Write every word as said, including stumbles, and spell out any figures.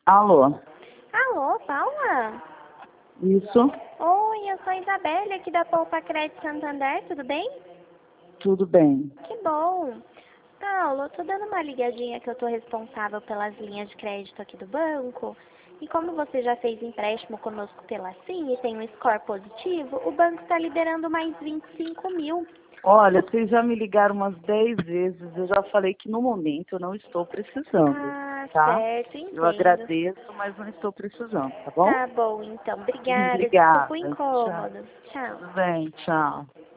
Alô? Alô, Paula? Isso? Oi, eu sou a Isabelle aqui da Poupa Crédito Santander, tudo bem? Tudo bem. Que bom. Paulo, eu tô dando uma ligadinha que eu tô responsável pelas linhas de crédito aqui do banco. E como você já fez empréstimo conosco pela Sim e tem um score positivo, o banco está liberando mais vinte e cinco mil. Olha, vocês já me ligaram umas dez vezes, eu já falei que no momento eu não estou precisando, Ah, tá? certo, Eu entendo. agradeço, mas não estou precisando, tá bom? Tá bom, então. Obrigada, desculpa o Obrigada. Tchau. incômodo. Tchau. Tudo bem, tchau.